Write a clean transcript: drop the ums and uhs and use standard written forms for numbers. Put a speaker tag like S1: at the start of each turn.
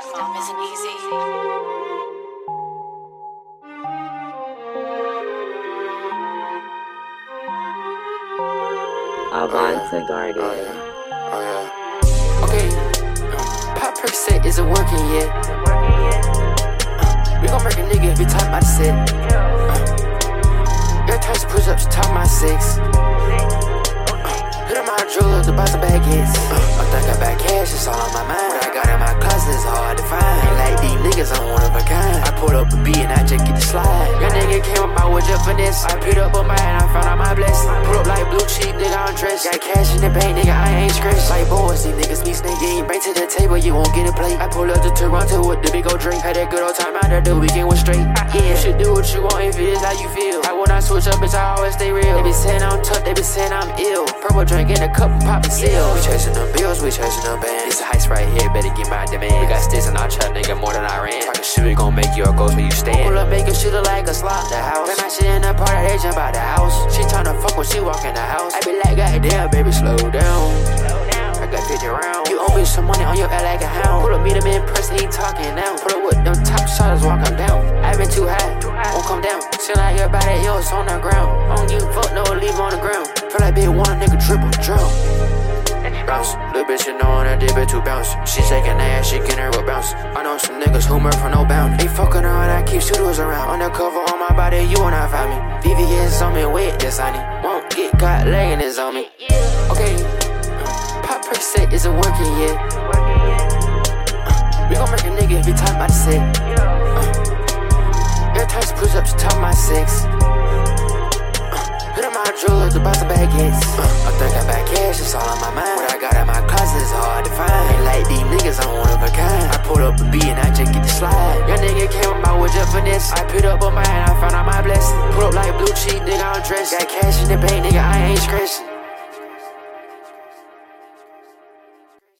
S1: Stop isn't easy.
S2: Avanta Garden.
S3: Oh yeah. Okay. Pop Percocet isn't working yet. We gon' make a nigga every time I sit. Every time she push up, she top my six. Hit on my drugs to buy some baguettes. I think I got cash, it's all on my mind. What I got in my closet is hard to find. Ain't like these niggas, I'm one of a kind. I pulled up a beat and I just get the slide. Your nigga came about with your finesse. I picked up a man, I found out my blessing. Pull up like blue cheap, nigga, I'm dressed. Got cash in the bank, nigga, I ain't scratched. Like boys, these niggas be snake. You ain't bring to the table, you won't get a plate. I pull up to Toronto with the big old drink. Had that good old time out there, the weekend was straight. Yeah, you should do what you want if it is how you feel. I when I switch up, bitch, I always stay real. They be saying I'm tough, they be saying I'm ill. Purple drink in a cup and poppin' seal. We chasing them bills, we chasing them bands. This heist right here, better get my demand. We got sticks in our trap, nigga, more than I ran. Talking shit, we gon' make you a ghost where you stand. Pull up, make a shit look like a slot the house. Play my shit in the party, they jump out the house. She tryna fuck when she walk in the house. I be like, goddamn, baby, slow down. I got 50 rounds. You owe me some money on your head like a hound. Pull up, meet him in person, he talking now. Pull up with them top shotters, walk him down. I been too high, won't come down. Seem like everybody else on the ground. I don't give a fuck, no, leave on the ground. Feel like big one nigga triple drown. Bounce, little bitch, you know on her dip it to bounce. She shaking ass, she getting her a bounce. I know some niggas who murder for no bound. They fucking around, I keep shooters around. Undercover on my body, you will not find me. VVS on me, wet, this on it. Won't get caught laying this on me. Okay, Pop Percocet isn't working yet. We gon' make a nigga every time I sit. Every time she push up, she top my six. Hit on my drugs to buy some baguettes. I think I got cash, it's all on my mind. What I got in my closet is hard to find. Ain't like these niggas, I'm one of a kind. I pulled up a beat and I just get the slide. Your nigga came about with your finesse. I picked up a man, I found out my blessing. Pull up like blue cheap, nigga, I'm dressed. Got cash in the bank, nigga, I ain't scratching.